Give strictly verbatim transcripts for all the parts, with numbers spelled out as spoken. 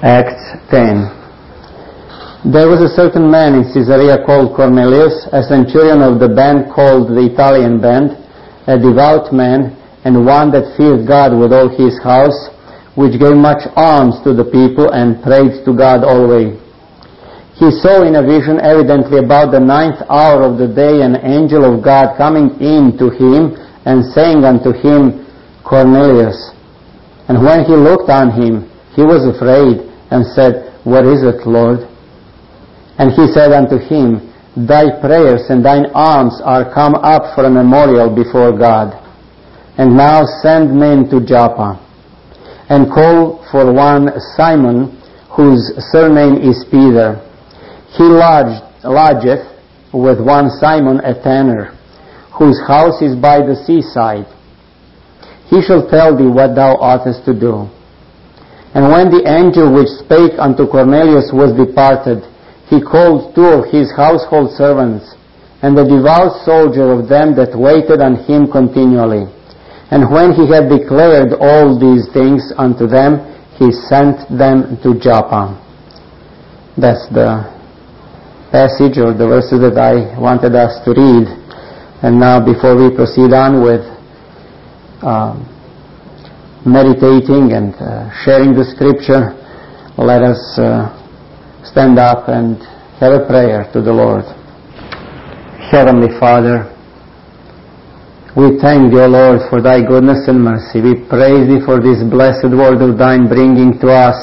Acts ten. There was a certain man in Caesarea called Cornelius, a centurion of the band called the Italian band, a devout man, and one that feared God with all his house, which gave much alms to the people and prayed to God always. He saw in a vision, evidently about the ninth hour of the day, an angel of God coming in to him and saying unto him, Cornelius. And when he looked on him, he was afraid and said, What is it, Lord? And he said unto him, Thy prayers and thine alms are come up for a memorial before God. And now send men to Joppa, and call for one Simon, whose surname is Peter. He lodged, lodgeth with one Simon a tanner, whose house is by the seaside. He shall tell thee what thou oughtest to do. And when the angel which spake unto Cornelius was departed, he called two of his household servants, and the devout soldier of them that waited on him continually. And when he had declared all these things unto them, he sent them to Joppa. That's the passage or the verses that I wanted us to read. And now, before we proceed on with uh, meditating and uh, sharing the scripture, let us uh, stand up and have a prayer to the Lord. Heavenly Father, we thank thee, O Lord, for thy goodness and mercy. We praise thee for this blessed word of thine bringing to us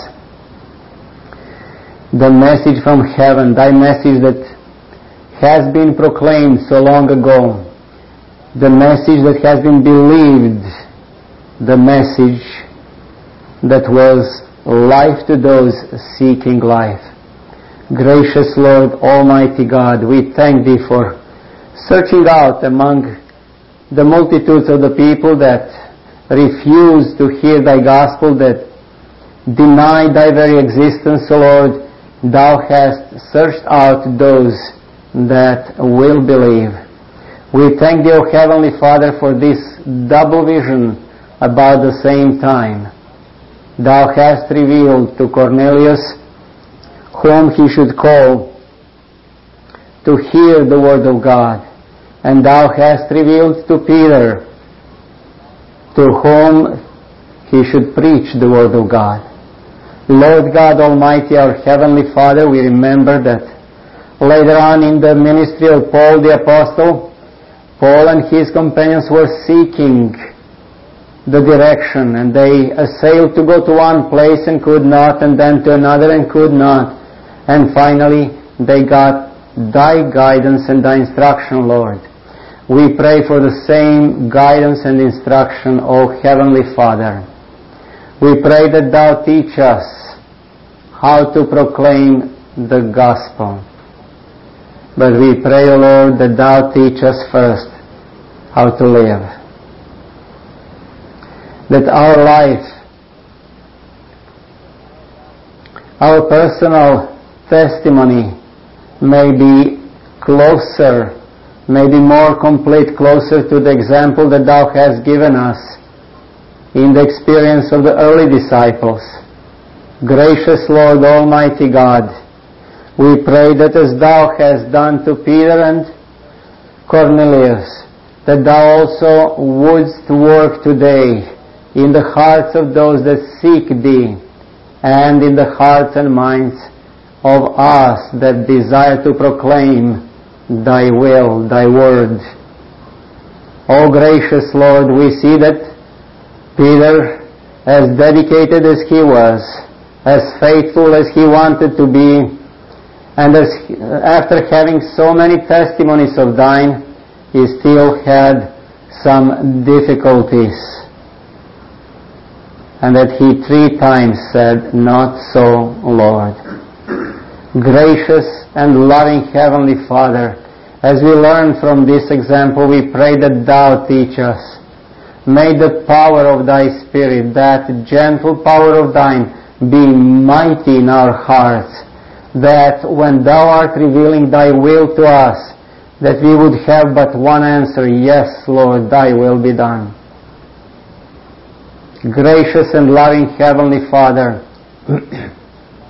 the message from heaven, thy message that has been proclaimed so long ago, the message that has been believed, the message that was life to those seeking life. Gracious Lord, Almighty God, we thank thee for searching out among the multitudes of the people that refuse to hear thy gospel, that deny thy very existence, O Lord. Thou hast searched out those that will believe. We thank thee, O Heavenly Father, for this double vision about the same time. Thou hast revealed to Cornelius whom he should call to hear the word of God. And thou hast revealed to Peter to whom he should preach the word of God. Lord God Almighty, our Heavenly Father, we remember that later on in the ministry of Paul the Apostle, Paul and his companions were seeking the direction, and they assailed to go to one place and could not, and then to another and could not. And finally, they got thy guidance and thy instruction, Lord. We pray for the same guidance and instruction, O Heavenly Father. We pray that thou teach us how to proclaim the gospel. But we pray, O Lord, that thou teach us first how to live. That our life, our personal testimony may be closer, may be more complete, closer to the example that thou hast given us in the experience of the early disciples. Gracious Lord, Almighty God, we pray that as thou hast done to Peter and Cornelius, that thou also wouldst work today in the hearts of those that seek thee, and in the hearts and minds of us that desire to proclaim thy will, thy word. O gracious Lord, we see that Peter, as dedicated as he was, as faithful as he wanted to be, and as after having so many testimonies of thine, he still had some difficulties. And that he three times said, Not so, Lord. Gracious and loving Heavenly Father, as we learn from this example, we pray that thou teach us. May the power of thy Spirit, that gentle power of thine, be mighty in our hearts, that when thou art revealing thy will to us, that we would have but one answer, Yes, Lord, thy will be done. Gracious and loving Heavenly Father,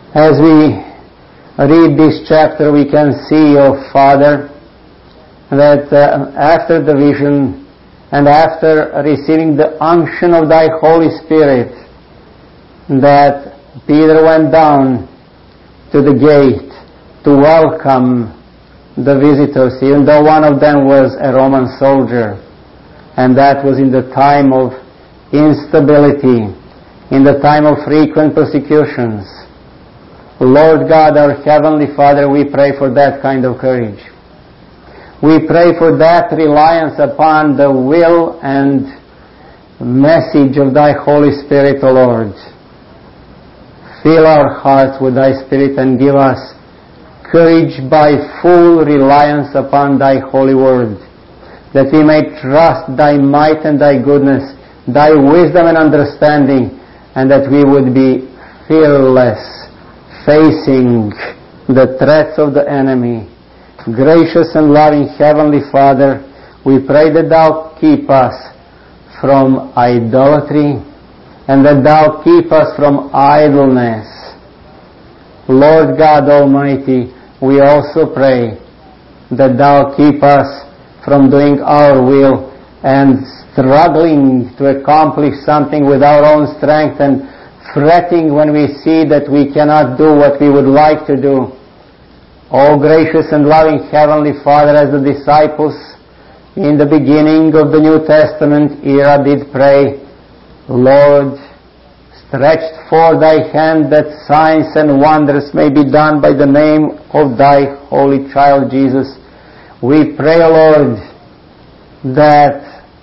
As we read this chapter, we can see, O Father, that uh, after the vision and after receiving the unction of Thy Holy Spirit, that Peter went down to the gate to welcome the visitors, even though one of them was a Roman soldier. And that was in the time of instability, in the time of frequent persecutions. Lord God, our Heavenly Father, we pray for that kind of courage. We pray for that reliance upon the will and message of Thy Holy Spirit, O Lord. Fill our hearts with Thy Spirit and give us courage by full reliance upon Thy holy word, that we may trust Thy might and Thy goodness, Thy wisdom and understanding, and that we would be fearless, facing the threats of the enemy. Gracious and loving Heavenly Father, we pray that Thou keep us from idolatry and that Thou keep us from idleness. Lord God Almighty, we also pray that Thou keep us from doing our will and struggling to accomplish something with our own strength and fretting when we see that we cannot do what we would like to do. O gracious and loving Heavenly Father, as the disciples in the beginning of the New Testament era did pray, Lord, stretched forth Thy hand that signs and wonders may be done by the name of Thy holy child Jesus. We pray, O Lord, that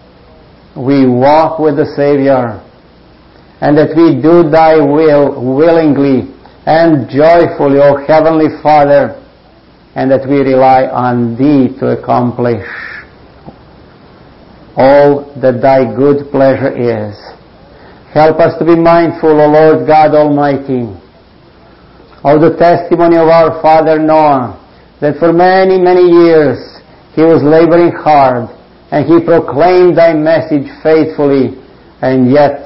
we walk with the Savior and that we do Thy will willingly and joyfully, O Heavenly Father, and that we rely on Thee to accomplish all that Thy good pleasure is. Help us to be mindful, O Lord God Almighty, of the testimony of our father Noah, that for many, many years he was laboring hard and he proclaimed Thy message faithfully, and yet,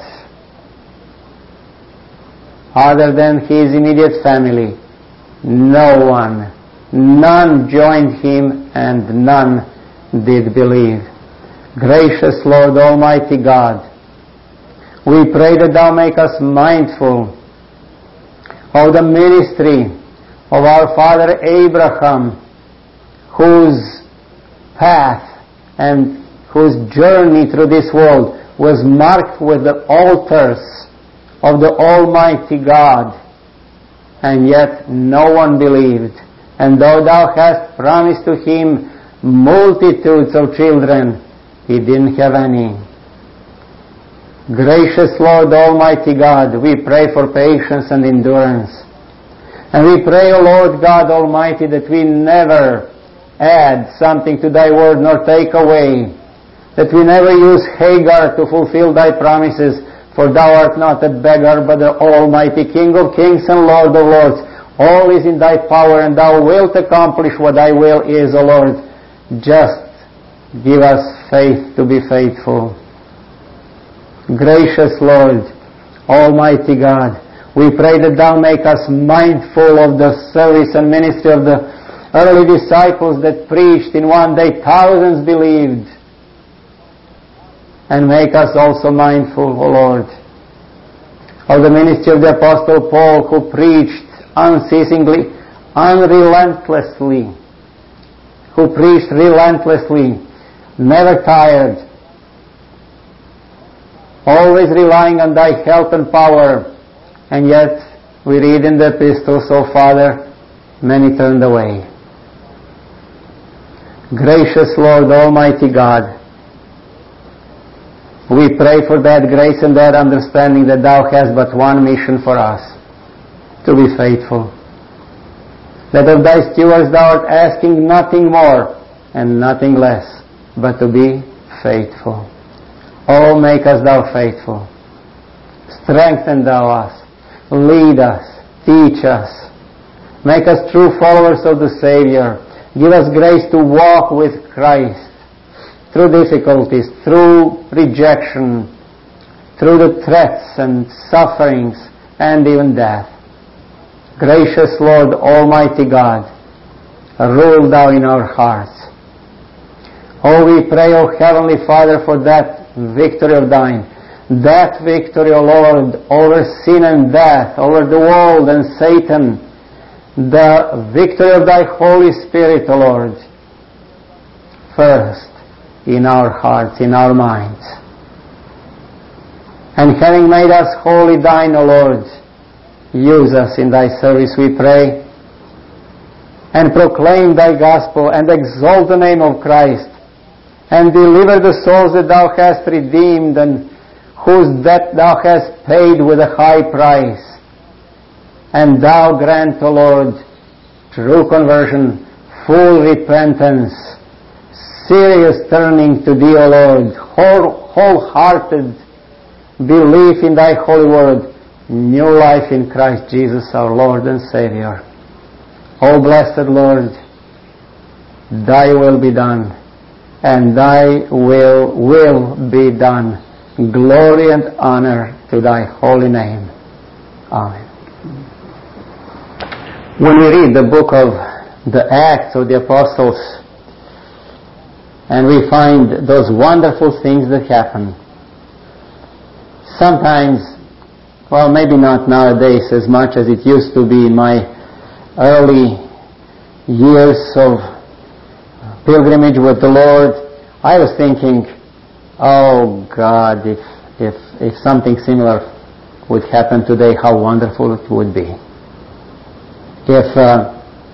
other than his immediate family, no one, none joined him and none did believe. Gracious Lord Almighty God, we pray that Thou make us mindful of the ministry of our father Abraham, whose path and whose journey through this world was marked with the altars of the Almighty God, and yet no one believed. And though Thou hast promised to him multitudes of children, he didn't have any. Gracious Lord Almighty God, we pray for patience and endurance. And we pray, O Lord God Almighty, that we never add something to Thy word nor take away, that we never use Hagar to fulfill Thy promises, for Thou art not a beggar, but the Almighty King of kings and Lord of lords. All is in Thy power, and Thou wilt accomplish what Thy will is, O Lord. Just give us faith to be faithful. Gracious Lord, Almighty God, we pray that Thou make us mindful of the service and ministry of the early disciples that preached in one day, thousands believed. And make us also mindful, O Lord, of the ministry of the Apostle Paul, who preached unceasingly, unrelentlessly, who preached relentlessly, never tired, always relying on Thy help and power. And yet, we read in the epistles, O Father, many turned away. Gracious Lord Almighty God, we pray for that grace and that understanding that Thou hast but one mission for us, to be faithful. That of Thy stewards Thou art asking nothing more and nothing less, but to be faithful. Oh, make us Thou faithful. Strengthen Thou us. Lead us. Teach us. Make us true followers of the Savior. Give us grace to walk with Christ through difficulties, through rejection, through the threats and sufferings and even death. Gracious Lord, Almighty God, rule thou in our hearts. Oh, we pray, O Heavenly Father, for that victory of thine. That victory, O Lord, over sin and death, over the world and Satan. The victory of thy Holy Spirit, O Lord. First, in our hearts, in our minds. And having made us wholly thine, O Lord, use us in thy service, we pray, and proclaim thy gospel, and exalt the name of Christ, and deliver the souls that thou hast redeemed, and whose debt thou hast paid with a high price. And thou grant, O Lord, true conversion, full repentance, serious turning to thee, O Lord, whole, wholehearted belief in thy holy word, new life in Christ Jesus our Lord and Savior. O blessed Lord, thy will be done, and thy will will be done. Glory and honor to thy holy name. Amen. When we read the book of the Acts of the Apostles, and we find those wonderful things that happen, sometimes, well, maybe not nowadays as much as it used to be in my early years of pilgrimage with the Lord, I was thinking, oh God, if if if something similar would happen today, how wonderful it would be. If uh,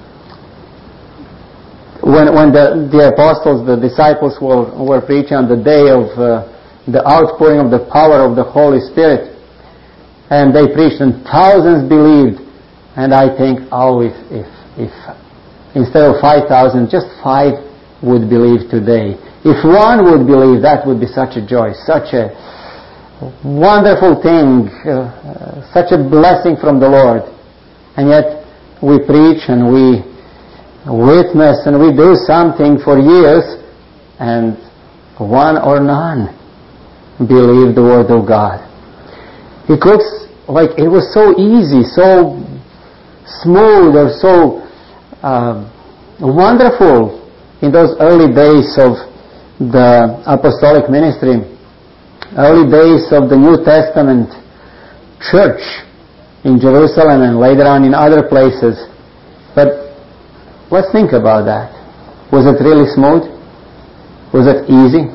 when when the, the apostles, the disciples were, were preaching on the day of uh, the outpouring of the power of the Holy Spirit, and they preached and thousands believed, and I think, oh, if if if instead of five thousand, just five would believe today. If one would believe, that would be such a joy, such a wonderful thing, uh, uh, such a blessing from the Lord. And yet we preach and we witness and we do something for years, and one or none believe the Word of God. It looks like it was so easy, so smooth, or so uh, wonderful in those early days of the apostolic ministry, early days of the New Testament church in Jerusalem and later on in other places. But let's think about that. Was it really smooth? Was it easy?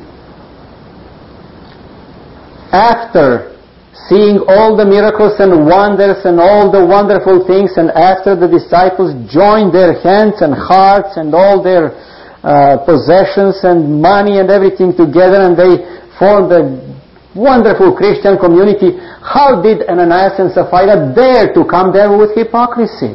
After seeing all the miracles and wonders and all the wonderful things, and after the disciples joined their hands and hearts and all their uh, possessions and money and everything together, and they formed a wonderful Christian community, how did Ananias and Sapphira dare to come there with hypocrisy?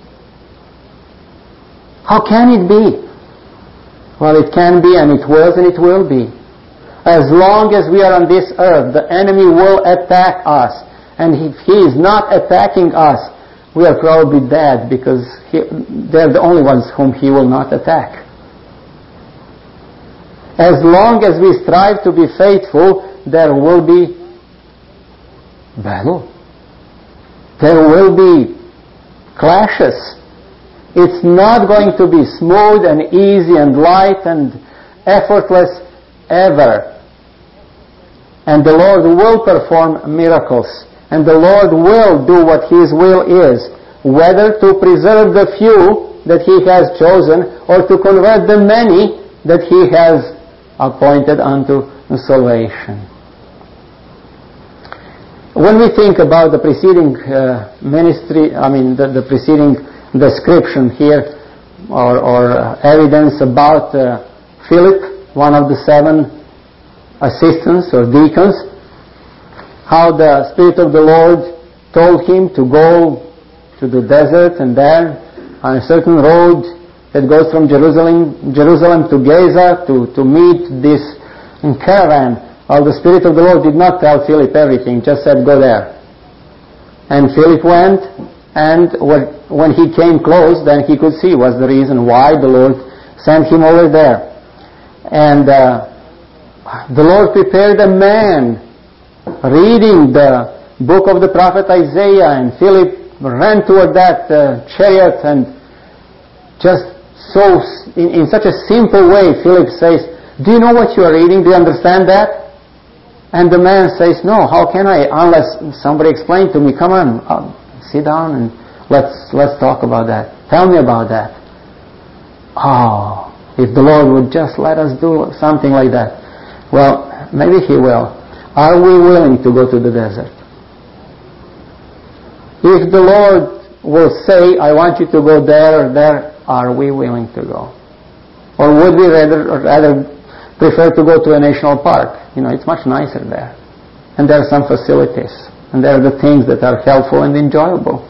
How can it be? Well, it can be, and it was, and it will be. As long as we are on this earth, the enemy will attack us. And if he is not attacking us, we are probably dead, because he, they're the only ones whom he will not attack. As long as we strive to be faithful, there will be battle. There will be clashes. It's not going to be smooth and easy and light and effortless ever. And the Lord will perform miracles. And the Lord will do what His will is, whether to preserve the few that He has chosen or to convert the many that He has appointed unto salvation. When we think about the preceding uh, ministry, I mean the, the preceding description here, or, or uh, evidence about uh, Philip, one of the seven assistants or deacons, how the Spirit of the Lord told him to go to the desert, and there on a certain road that goes from Jerusalem Jerusalem to Gaza to, to meet this caravan. Well, the Spirit of the Lord did not tell Philip everything, just said, go there. And Philip went, and when he came close, then he could see was the reason why the Lord sent him over there. And uh, the Lord prepared a man reading the book of the prophet Isaiah, and Philip ran toward that uh, chariot and just so, in, in such a simple way, Philip says, do you know what you are reading? Do you understand that? And the man says, no, how can I, unless somebody explained to me, come on, uh, sit down and let's, let's talk about that. Tell me about that. Oh, if the Lord would just let us do something like that. Well, maybe He will. Are we willing to go to the desert? If the Lord will say, I want you to go there or there, are we willing to go? Or would we rather, or rather prefer to go to a national park? You know, it's much nicer there. And there are some facilities. And there are the things that are helpful and enjoyable.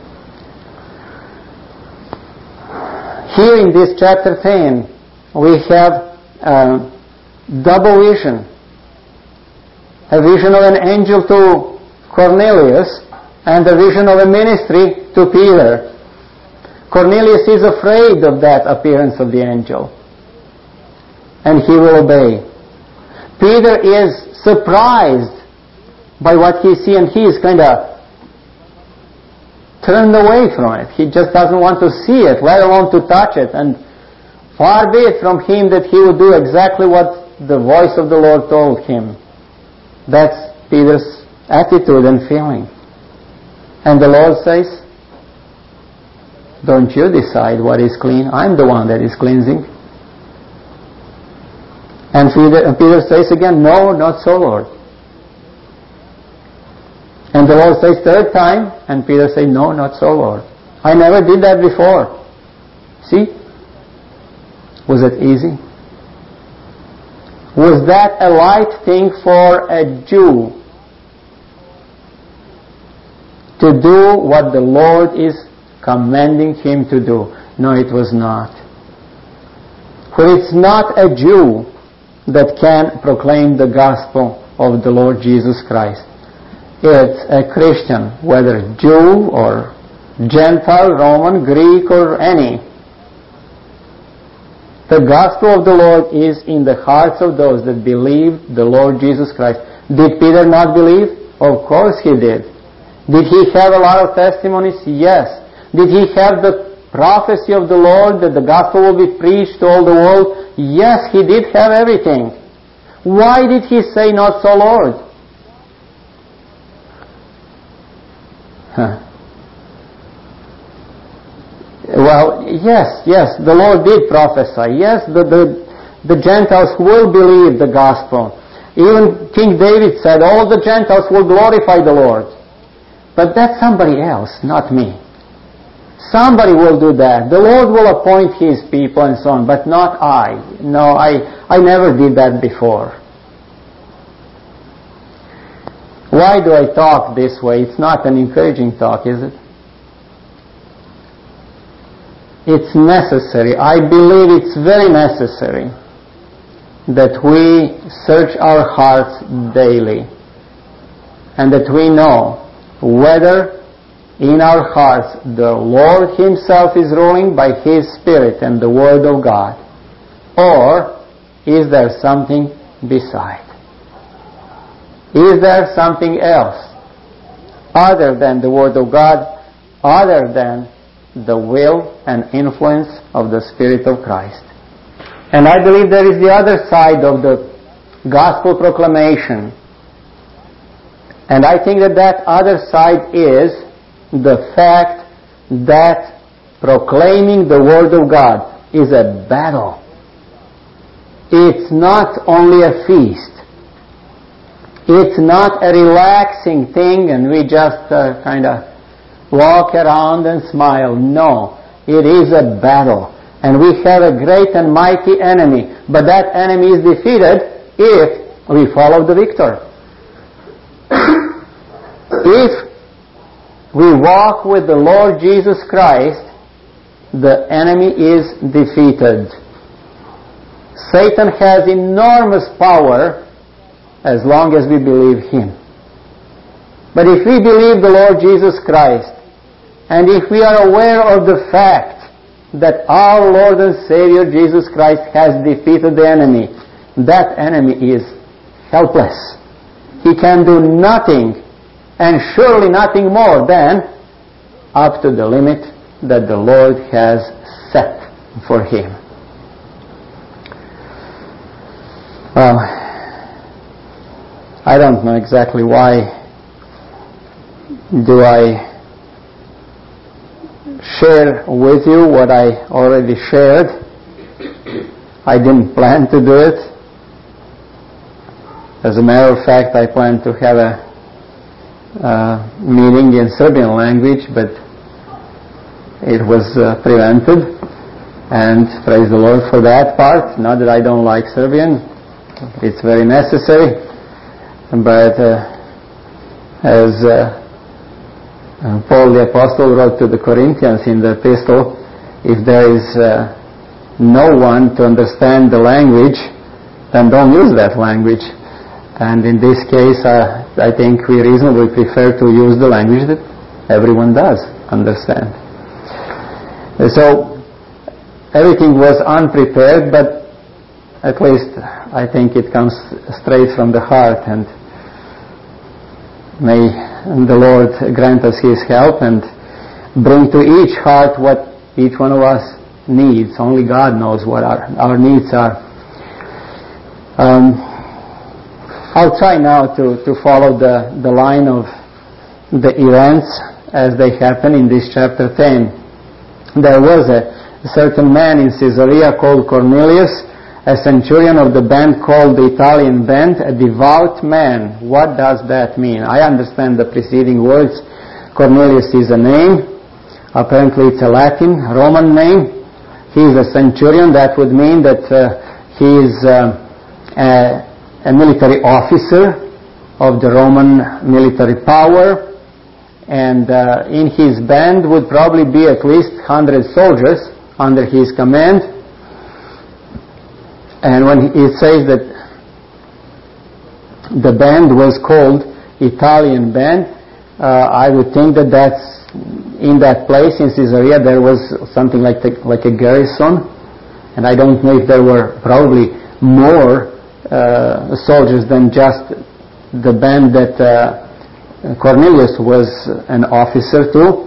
Here in this chapter ten, we have a double vision. A vision of an angel to Cornelius and a vision of a ministry to Peter. Cornelius is afraid of that appearance of the angel, and he will obey. Peter is surprised by what he sees, and he is kind of turned away from it. He just doesn't want to see it, let alone to touch it. And far be it from him that he would do exactly what the voice of the Lord told him. That's Peter's attitude and feeling. And the Lord says, don't you decide what is clean. I'm the one that is cleansing. And Peter, and Peter says again, no, not so, Lord. And the Lord says third time, and Peter says, no, not so, Lord. I never did that before. See? Was it easy? Was that a light thing for a Jew to do what the Lord is commanding him to do? No, it was not. For it's not a Jew that can proclaim the gospel of the Lord Jesus Christ. It's a Christian, whether Jew or Gentile, Roman, Greek, or any. The gospel of the Lord is in the hearts of those that believe the Lord Jesus Christ. Did Peter not believe? Of course he did. Did he have a lot of testimonies? Yes. Did he have the prophecy of the Lord that the gospel will be preached to all the world? Yes, he did have everything. Why did he say, not so, Lord? Huh. Well, yes, yes, the Lord did prophesy. Yes, the, the, the Gentiles will believe the gospel. Even King David said, all the Gentiles will glorify the Lord. But that's somebody else, not me. Somebody will do that. The Lord will appoint His people and so on, but not I. No, I, I never did that before. Why do I talk this way? It's not an encouraging talk, is it? It's necessary. I believe it's very necessary that we search our hearts daily and that we know whether in our hearts the Lord Himself is ruling by His Spirit and the Word of God, or is there something beside? Is there something else other than the Word of God, other than the will and influence of the Spirit of Christ? And I believe there is the other side of the gospel proclamation. And I think that that other side is the fact that proclaiming the Word of God is a battle. It's not only a feast. It's not a relaxing thing and we just uh, kind of walk around and smile. No, it is a battle. And we have a great and mighty enemy. But that enemy is defeated if we follow the victor. If we walk with the Lord Jesus Christ, the enemy is defeated. Satan has enormous power as long as we believe him. But if we believe the Lord Jesus Christ, and if we are aware of the fact that our Lord and Savior Jesus Christ has defeated the enemy, that enemy is helpless. He can do nothing, and surely nothing more than up to the limit that the Lord has set for him. Well, I don't know exactly why do I share with you what I already shared. I didn't plan to do it. As a matter of fact, I planned to have a uh, meeting in Serbian language, but it was uh, prevented. And praise the Lord for that part. Not that I don't like Serbian. It's very necessary. But uh, as uh, Paul the Apostle wrote to the Corinthians in the epistle, if there is uh, no one to understand the language, then don't use that language. And in this case, uh, I think we reasonably prefer to use the language that everyone does understand. So everything was unprepared, but at least I think it comes straight from the heart, and may the Lord grant us His help and bring to each heart what each one of us needs. Only God knows what our, our needs are. Um, I'll try now to, to follow the, the line of the events as they happen in this chapter ten. There was a certain man in Caesarea called Cornelius, a centurion of the band called the Italian band, a devout man. What does that mean? I understand the preceding words. Cornelius is a name. Apparently it's a Latin, Roman name. He is a centurion. That would mean that uh, he is uh, a a military officer of the Roman military power, and uh, in his band would probably be at least one hundred soldiers under his command. And when it says that the band was called Italian band, uh, I would think that that's in that place in Caesarea there was something like the, like a garrison, and I don't know if there were probably more Uh, soldiers than just the band that uh, Cornelius was an officer to.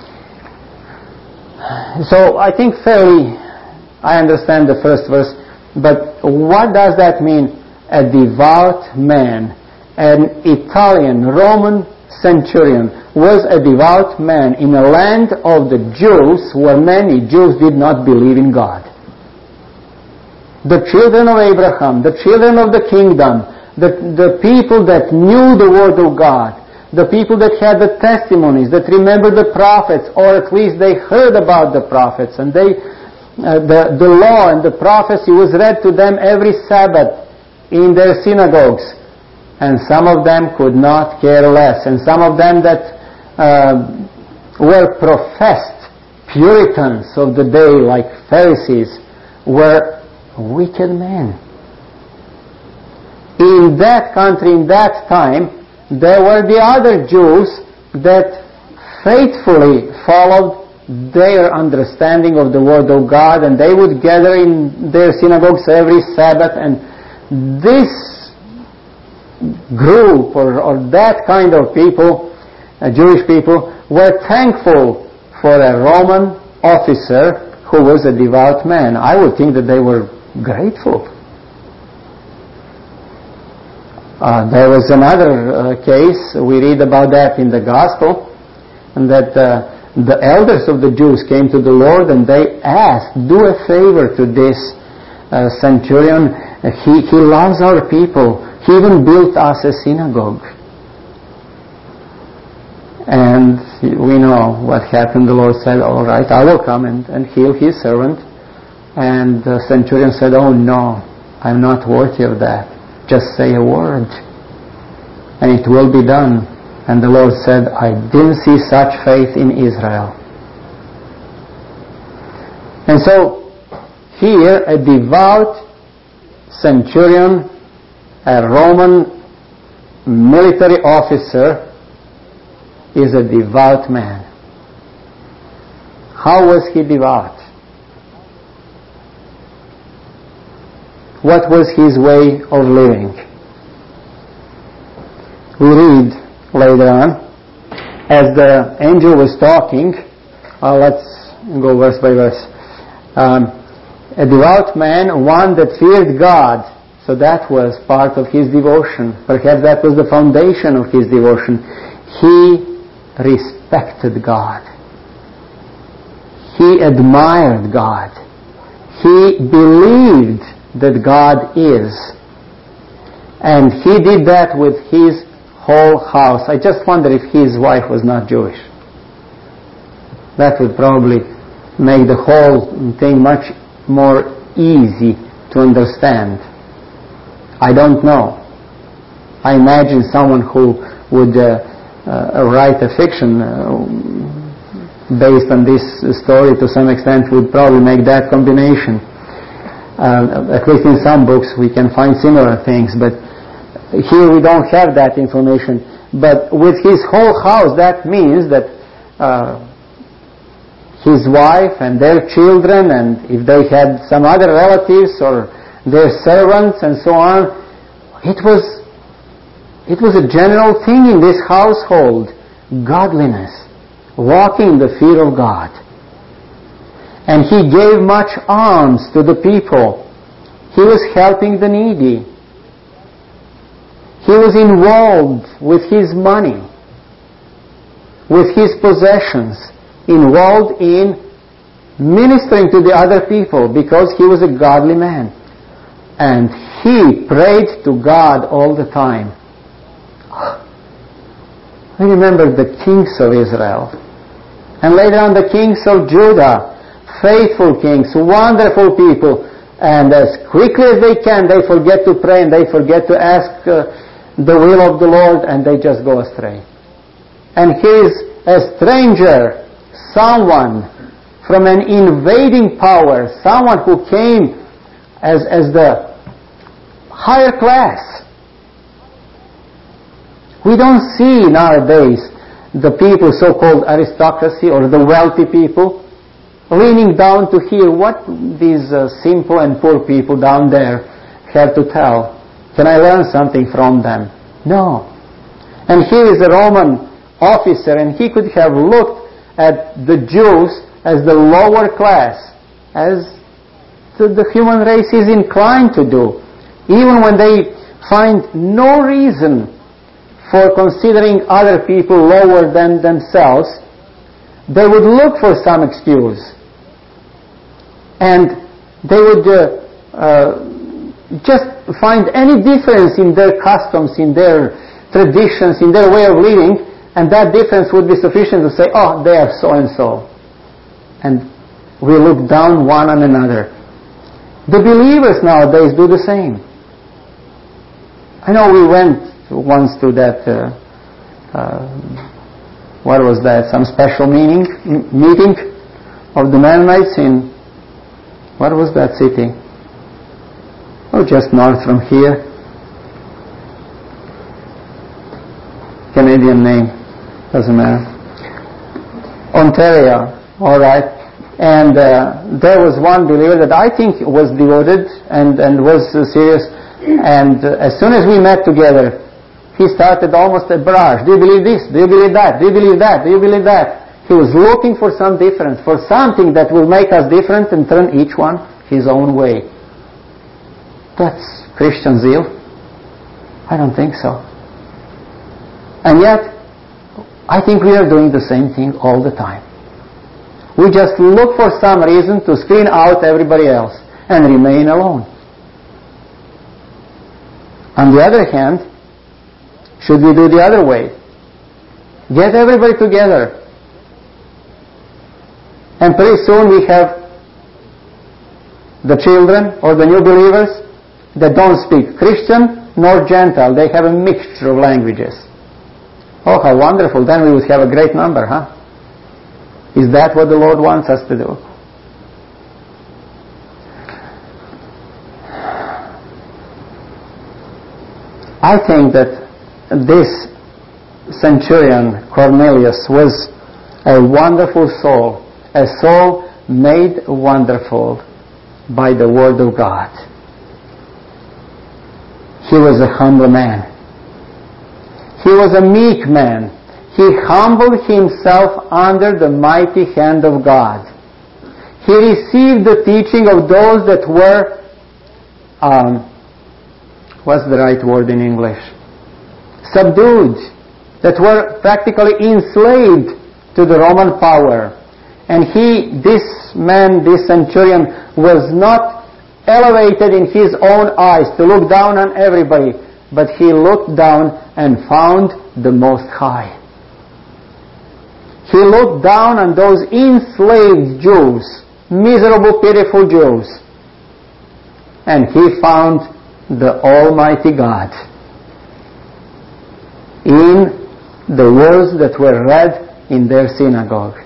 So I think fairly I understand the first verse, but what does that mean? A devout man, an Italian Roman centurion, was a devout man in a land of the Jews where many Jews did not believe in God. The children of Abraham, the children of the kingdom, the, the people that knew the word of God, the people that had the testimonies, that remembered the prophets, or at least they heard about the prophets, and they, uh, the, the law and the prophecy was read to them every Sabbath in their synagogues. And some of them could not care less. And some of them that uh, were professed Puritans of the day, like Pharisees, were wicked men. In that country, in that time, there were the other Jews that faithfully followed their understanding of the Word of God, and they would gather in their synagogues every Sabbath, and this group or, or that kind of people, uh, Jewish people, were thankful for a Roman officer who was a devout man. I would think that they were grateful. Uh, there was another uh, case, we read about that in the Gospel, and that uh, the elders of the Jews came to the Lord and they asked, do a favor to this uh, centurion. He, he loves our people. He even built us a synagogue. And we know what happened. The Lord said, all right, I will come and, and heal his servant. And the centurion said, oh no, I'm not worthy of that. Just say a word and it will be done. And the Lord said, I didn't see such faith in Israel. And so here a devout centurion, a Roman military officer, is a devout man. How was he devout? What was his way of living? We read later on as the angel was talking, uh, let's go verse by verse. Um, a devout man, one that feared God. So that was part of his devotion. Perhaps that was the foundation of his devotion. He respected God. He admired God. He believed that God is. And he did that with his whole house. I just wonder if his wife was not Jewish. That would probably make the whole thing much more easy to understand. I don't know. I imagine someone who would uh, uh, write a fiction uh, based on this story to some extent would probably make that combination. Uh, at least in some books we can find similar things, but here we don't have that information. But with his whole house, that means that uh, his wife and their children, and if they had some other relatives or their servants and so on, it was it was a general thing in this household, godliness, walking in the fear of God. And he gave much alms to the people. He was helping the needy. He was involved with his money, with his possessions, involved in ministering to the other people because he was a godly man. And he prayed to God all the time. I remember the kings of Israel. And later on the kings of Judah. Faithful kings, wonderful people. And as quickly as they can, they forget to pray and they forget to ask uh, the will of the Lord, and they just go astray. And here is a stranger, someone from an invading power, someone who came as, as the higher class. We don't see nowadays the people, so-called aristocracy or the wealthy people, leaning down to hear what these uh, simple and poor people down there have to tell. Can I learn something from them? No. And here is a Roman officer, and he could have looked at the Jews as the lower class, as the human race is inclined to do. Even when they find no reason for considering other people lower than themselves, they would look for some excuse. And they would uh, uh, just find any difference in their customs, in their traditions, in their way of living, and that difference would be sufficient to say, oh, they are so-and-so. And we look down one on another. The believers nowadays do the same. I know we went once to that, uh, uh, what was that, some special meeting, meeting of the Mennonites in, what was that city? Oh, just north from here. Canadian name, doesn't matter. Ontario, all right. And uh, there was one believer that I think was devoted and, and was uh, serious. And uh, as soon as we met together, he started almost a barrage. Do you believe this? Do you believe that? Do you believe that? Do you believe that? He was looking for some difference, for something that will make us different and turn each one his own way. That's Christian zeal? I don't think so. And yet, I think we are doing the same thing all the time. We just look for some reason to screen out everybody else and remain alone. On the other hand, should we do the other way? Get everybody together. And pretty soon we have the children or the new believers that don't speak Christian nor Gentile. They have a mixture of languages. Oh, how wonderful. Then we would have a great number, huh? Is that what the Lord wants us to do? I think that this centurion, Cornelius, was a wonderful soul, a soul made wonderful by the Word of God. He was a humble man. He was a meek man. He humbled himself under the mighty hand of God. He received the teaching of those that were, um, what's the right word in English? Subdued, that were practically enslaved to the Roman power. And he, this man, this centurion, was not elevated in his own eyes to look down on everybody, but he looked down and found the Most High. He looked down on those enslaved Jews, miserable, pitiful Jews, and he found the Almighty God in the words that were read in their synagogue.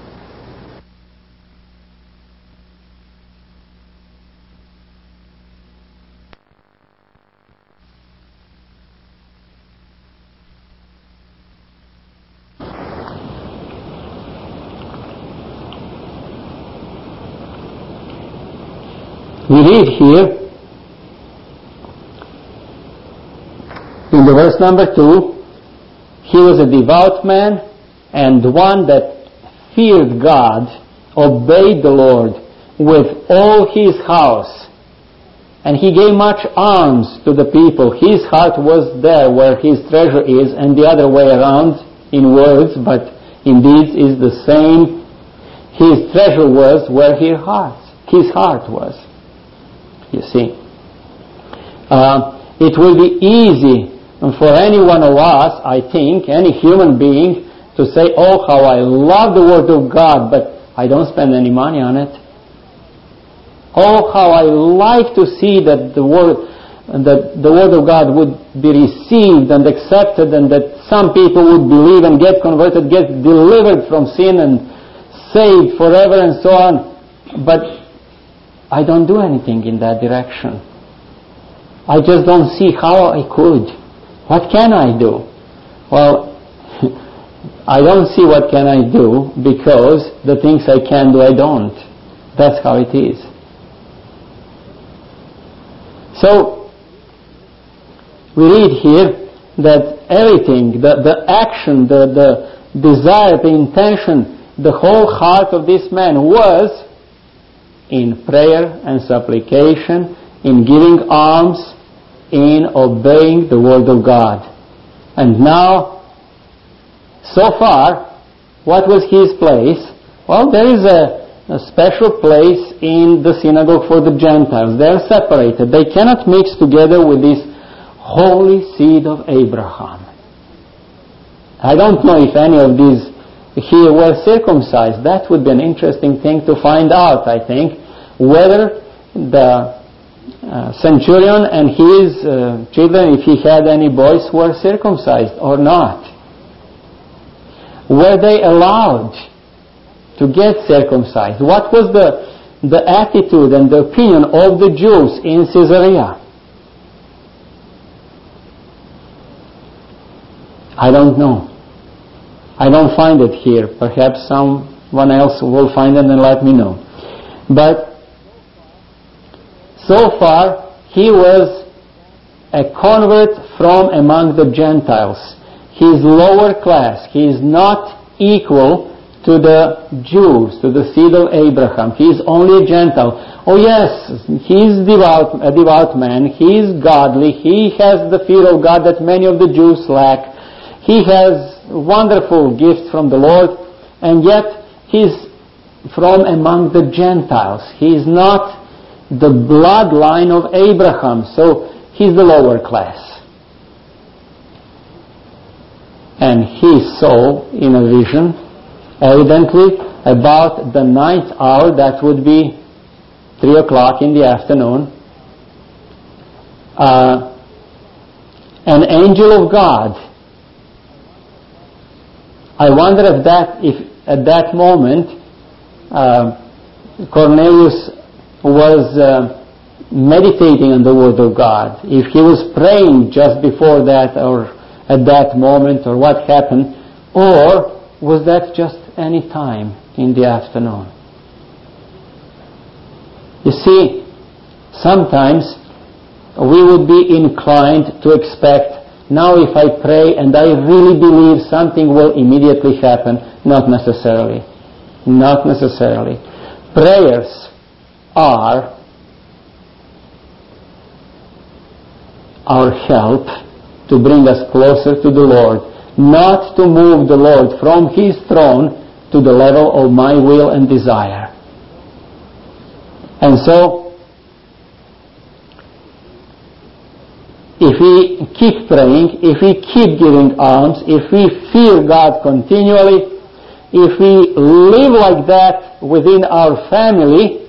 We read here in the verse number two, he was a devout man and one that feared God, obeyed the Lord with all his house, and he gave much alms to the people. His heart was there where his treasure is, and the other way around in words, but in deeds is the same. His treasure was where his heart, his heart was. You see, uh, it will be easy for any one of us, I think, any human being, to say, oh, how I love the Word of God, but I don't spend any money on it. Oh, how I like to see that the Word, that the Word of God would be received and accepted, and that some people would believe and get converted, get delivered from sin and saved forever and so on. But I don't do anything in that direction. I just don't see how I could. What can I do? Well, I don't see what can I do because the things I can do, I don't. That's how it is. So, we read here that everything, the, the action, the, the desire, the intention, the whole heart of this man was in prayer and supplication, in giving alms, in obeying the Word of God. And now, so far, what was his place? Well, there is a, a special place in the synagogue for the Gentiles. They are separated. They cannot mix together with this holy seed of Abraham. I don't know if any of these here were circumcised. That would be an interesting thing to find out, I think, whether the uh, centurion and his uh, children, if he had any boys, were circumcised or not. Were they allowed to get circumcised? What was the, the attitude and the opinion of the Jews in Caesarea? I don't know. I don't find it here. Perhaps someone else will find it and let me know. But so far, he was a convert from among the Gentiles. He is lower class. He is not equal to the Jews, to the seed of Abraham. He is only a Gentile. Oh yes, he is devout, a devout man. He is godly. He has the fear of God that many of the Jews lack. He has wonderful gifts from the Lord, and yet he is from among the Gentiles. He is not the bloodline of Abraham, so he's the lower class. And he saw in a vision, evidently about the ninth hour, that would be three o'clock in the afternoon, uh, an angel of God. I wonder if that, if at that moment uh, Cornelius was uh, meditating on the Word of God, if he was praying just before that or at that moment, or what happened, or was that just any time in the afternoon? You see, sometimes we would be inclined to expect Now if I pray and I really believe something will immediately happen, not necessarily. Not necessarily. Prayers are our help to bring us closer to the Lord, not to move the Lord from His throne to the level of my will and desire. And so, if we keep praying, if we keep giving alms, if we fear God continually, if we live like that within our family,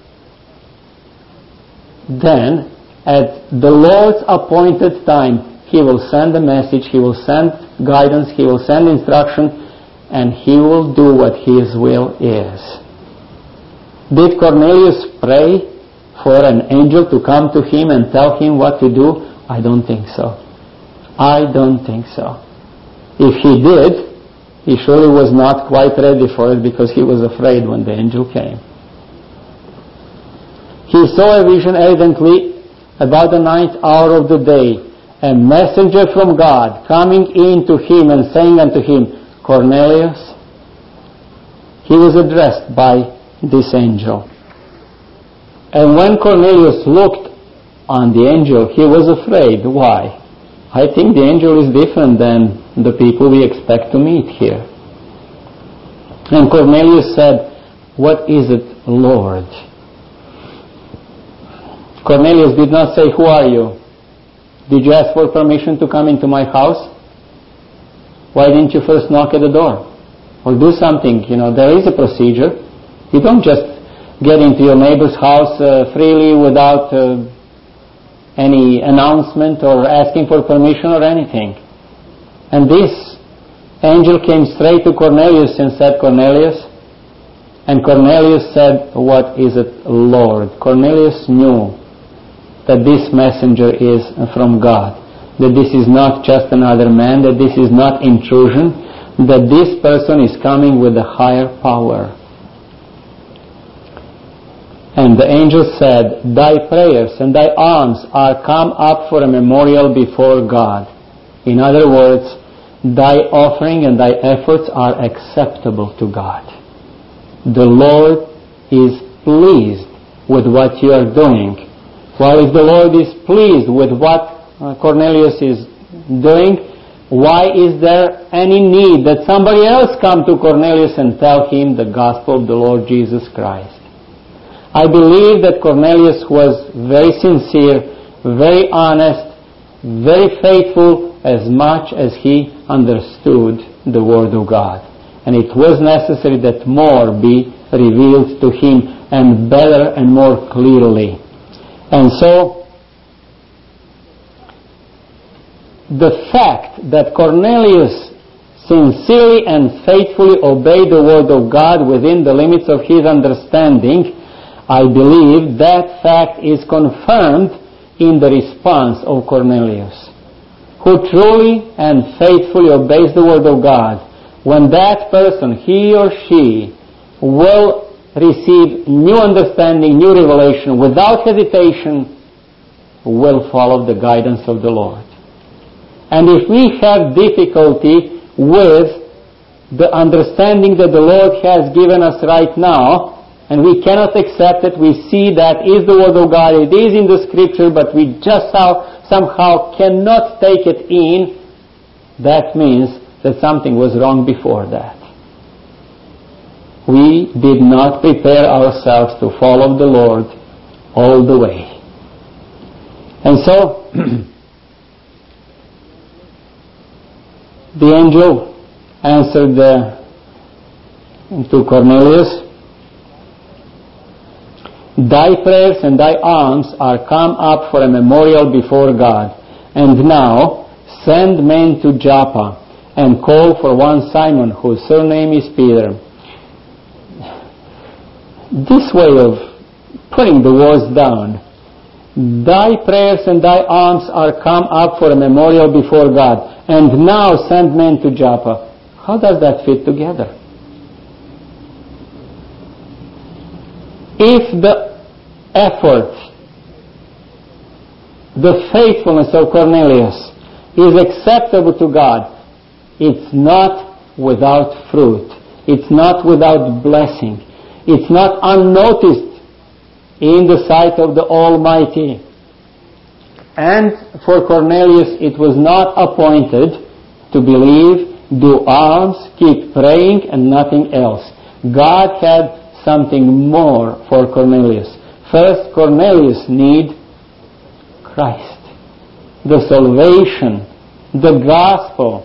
then at the Lord's appointed time, He will send a message, He will send guidance, He will send instruction, and He will do what His will is. Did Cornelius pray for an angel to come to him and tell him what to do? I don't think so. I don't think so. If he did, he surely was not quite ready for it because he was afraid when the angel came. He saw a vision evidently about the ninth hour of the day, a messenger from God coming in to him and saying unto him, Cornelius. He was addressed by this angel. And when Cornelius looked on the angel, he was afraid. Why? I think the angel is different than the people we expect to meet here. And Cornelius said, What is it, Lord? Cornelius did not say, Who are you? Did you ask for permission to come into my house? Why didn't you first knock at the door? Or do something, you know, there is a procedure. You don't just get into your neighbor's house uh, freely without uh, any announcement or asking for permission or anything. And this angel came straight to Cornelius and said, Cornelius. And Cornelius said, What is it, Lord? Cornelius knew that this messenger is from God, that this is not just another man, that this is not intrusion, that this person is coming with a higher power. And the angel said, Thy prayers and thy alms are come up for a memorial before God. In other words, thy offering and thy efforts are acceptable to God. The Lord is pleased with what you are doing. Well, if the Lord is pleased with what Cornelius is doing, why is there any need that somebody else come to Cornelius and tell him the gospel of the Lord Jesus Christ? I believe that Cornelius was very sincere, very honest, very faithful, as much as he understood the Word of God. And it was necessary that more be revealed to him, and better and more clearly. And so, the fact that Cornelius sincerely and faithfully obeyed the Word of God within the limits of his understanding, I believe that fact is confirmed in the response of Cornelius, who truly and faithfully obeys the Word of God. When that person, he or she, will receive new understanding, new revelation, without hesitation, will follow the guidance of the Lord. And if we have difficulty with the understanding that the Lord has given us right now, and we cannot accept it, we see that is the Word of God, it is in the Scripture, but we just somehow cannot take it in, that means that something was wrong before that. We did not prepare ourselves to follow the Lord all the way. And so, the angel answered uh, to Cornelius, Thy prayers and thy alms are come up for a memorial before God. And now send men to Joppa and call for one Simon, whose surname is Peter. This way of putting the words down, thy prayers and thy alms are come up for a memorial before God. And now send men to Joppa. How does that fit together? If the effort, the faithfulness of Cornelius is acceptable to God, it's not without fruit. It's not without blessing. It's not unnoticed in the sight of the Almighty. And for Cornelius, it was not appointed to believe, do alms, keep praying, and nothing else. God had something more for Cornelius. First, Cornelius need Christ, the salvation, the gospel,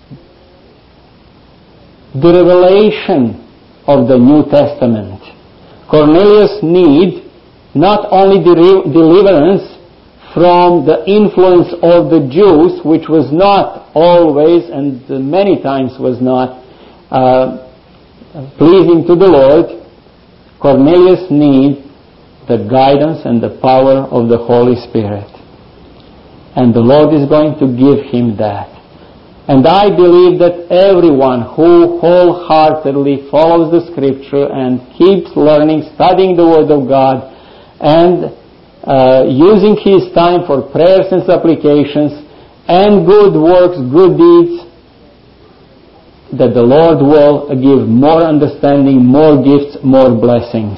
the revelation of the New Testament. Cornelius need not only the deliverance from the influence of the Jews, which was not always and many times was not uh, pleasing to the Lord. Cornelius need the guidance and the power of the Holy Spirit. And the Lord is going to give him that. And I believe that everyone who wholeheartedly follows the Scripture and keeps learning, studying the Word of God, and uh, using his time for prayers and supplications, and good works, good deeds, that the Lord will give more understanding, more gifts, more blessings.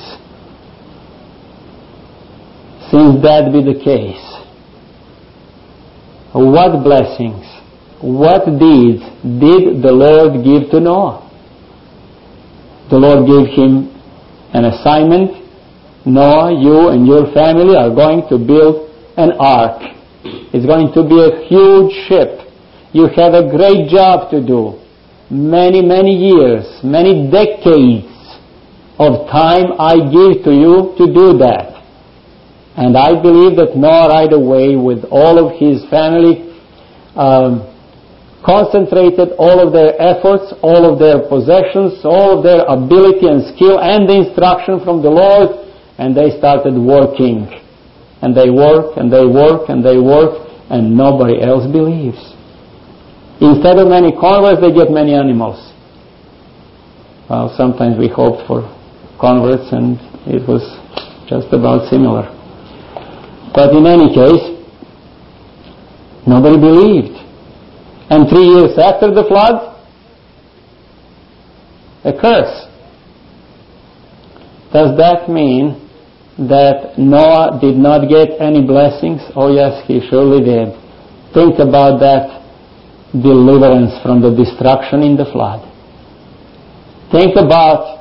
Since that be the case, what blessings, what deeds did the Lord give to Noah? The Lord gave him an assignment. Noah, you and your family are going to build an ark. It's going to be a huge ship. You have a great job to do. Many, many years, many decades of time I give to you to do that. And I believe that Noah right away, with all of his family, um, concentrated all of their efforts, all of their possessions, all of their ability and skill and the instruction from the Lord, and they started working. And they work, and they work, and they work, and nobody else believes. Instead of many converts, they get many animals. Well, sometimes we hoped for converts, and it was just about similar. But in any case, nobody believed. And three years after the flood, a curse. Does that mean that Noah did not get any blessings? Oh yes, he surely did. Think about that deliverance from the destruction in the flood. Think about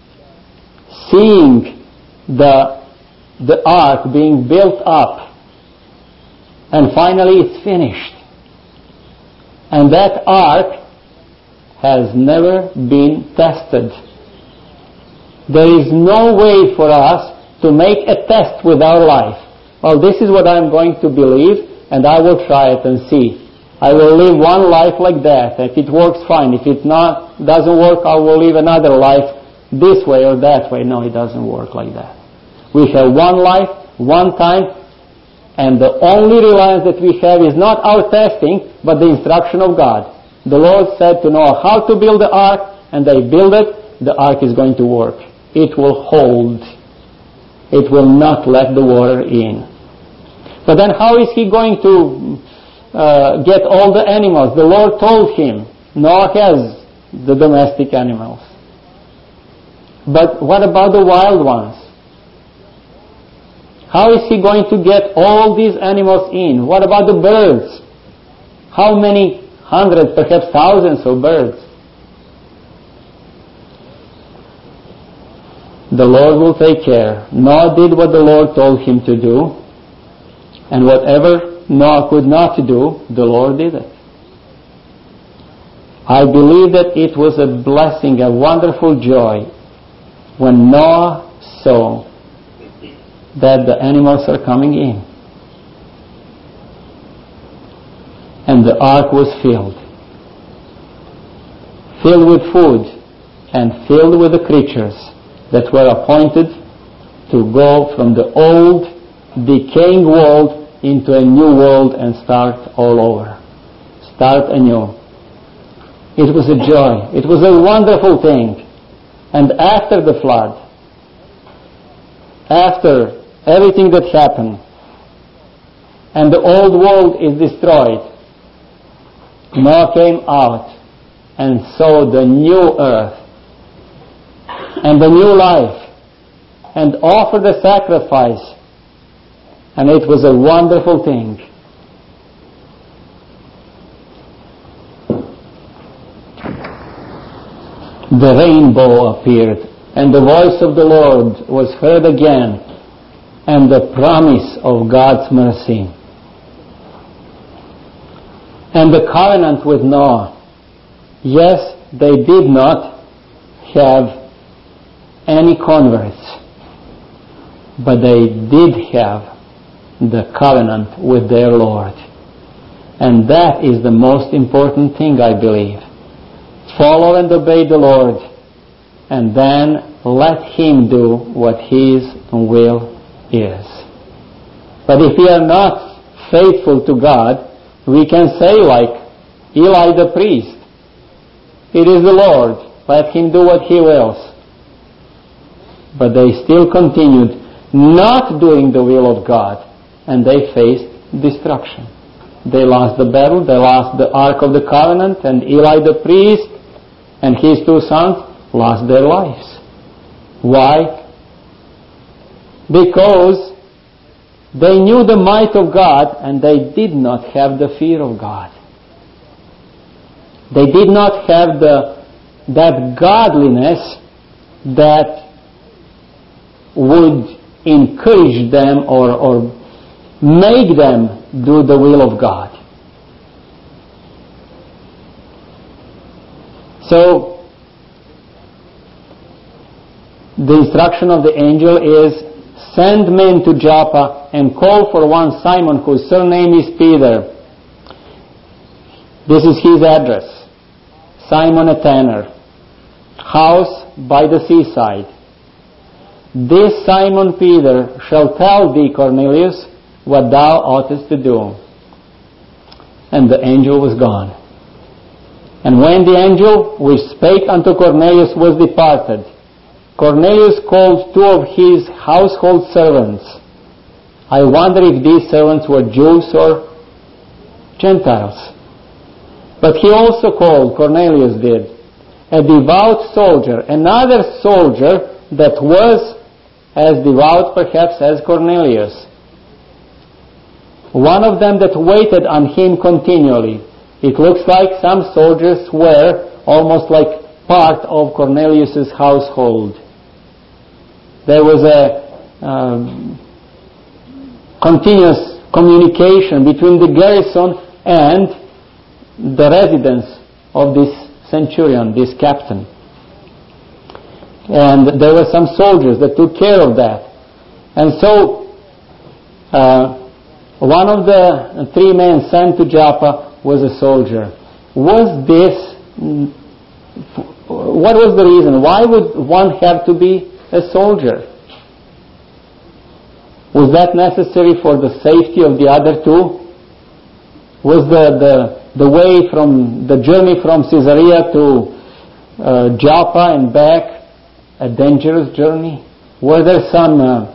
seeing the the ark being built up, and finally it's finished. And that ark has never been tested. There is no way for us to make a test with our life. Well, this is what I'm going to believe, and I will try it and see. I will live one life like that. If it works, fine. If it not doesn't work, I will live another life this way or that way. No, it doesn't work like that. We have one life, one time, and the only reliance that we have is not our testing, but the instruction of God. The Lord said to Noah how to build the ark, and they build it. The ark is going to work. It will hold. It will not let the water in. But then how is he going to uh, get all the animals? The Lord told him, Noah has the domestic animals. But what about the wild ones? How is he going to get all these animals in? What about the birds? How many hundreds, perhaps thousands of birds? The Lord will take care. Noah did what the Lord told him to do, and whatever Noah could not do, the Lord did it. I believe that it was a blessing, a wonderful joy, when Noah saw that the animals are coming in. And the ark was filled. Filled with food and filled with the creatures that were appointed to go from the old, decaying world into a new world and start all over. Start anew. It was a joy. It was a wonderful thing. And after the flood, after everything that happened, and the old world is destroyed, Noah came out and saw the new earth and the new life and offered a sacrifice, and it was a wonderful thing. The rainbow appeared, and the voice of the Lord was heard again, and the promise of God's mercy. And the covenant with Noah. Yes, they did not have any converts, but they did have the covenant with their Lord. And that is the most important thing, I believe. Follow and obey the Lord, and then let Him do what His will is. But if we are not faithful to God, we can say like Eli the priest, it is the Lord, let Him do what He wills. But they still continued not doing the will of God, and they faced destruction. They lost the battle, they lost the Ark of the Covenant, and Eli the priest and his two sons lost their lives. Why? Because they knew the might of God, and they did not have the fear of God. They did not have the that godliness that would encourage them or, or make them do the will of God. So, the instruction of the angel is, send men to Joppa and call for one Simon, whose surname is Peter. This is his address. Simon a tanner, house by the seaside. This Simon Peter shall tell thee, Cornelius, what thou oughtest to do. And the angel was gone. And when the angel which spake unto Cornelius was departed, Cornelius called two of his household servants. I wonder if these servants were Jews or Gentiles. But he also called, Cornelius did, a devout soldier, another soldier that was as devout perhaps as Cornelius. One of them that waited on him continually. It looks like some soldiers were almost like part of Cornelius' household. There was a um, continuous communication between the garrison and the residence of this centurion, this captain. And there were some soldiers that took care of that. And so, uh, one of the three men sent to Joppa was a soldier. Was this, what was the reason? Why would one have to be a soldier? Was that necessary for the safety of the other two? Was the, the, the way from, the journey from Caesarea to uh, Joppa and back a dangerous journey? Were there some, uh,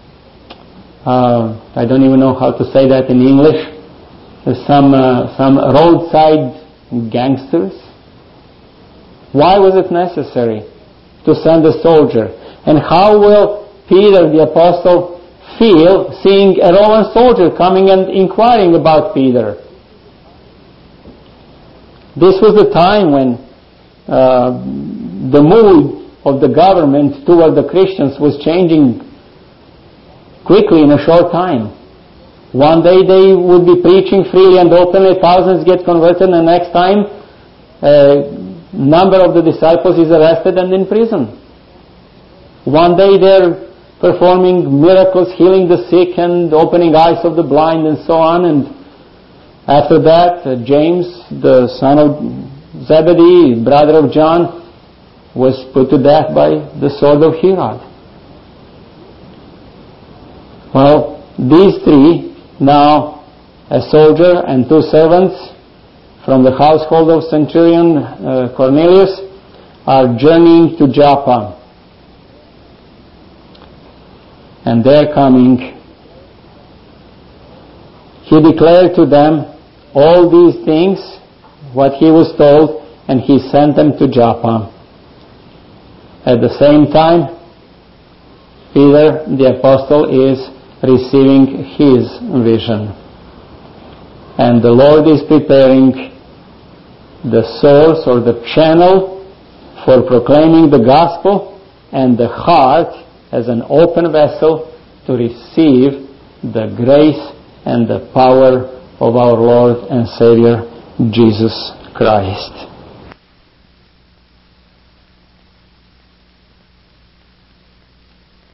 uh, I don't even know how to say that in English, some uh, some roadside gangsters? Why was it necessary to send a soldier? And how will Peter the apostle feel seeing a Roman soldier coming and inquiring about Peter? This was the time when uh, the mood of the government toward the Christians was changing quickly in a short time. One day they would be preaching freely and openly, thousands get converted, and the next time a number of the disciples is arrested and in prison. One day they're performing miracles, healing the sick and opening eyes of the blind and so on, and after that uh, James, the son of Zebedee, brother of John, was put to death by the sword of Herod. Well, these three, now a soldier and two servants from the household of centurion uh, Cornelius, are journeying to Joppa. And they're coming. He declared to them all these things what he was told, and he sent them to Joppa. At the same time, Peter the apostle is receiving his vision. And the Lord is preparing the source or the channel for proclaiming the gospel, and the heart as an open vessel to receive the grace and the power of our Lord and Savior Jesus Christ.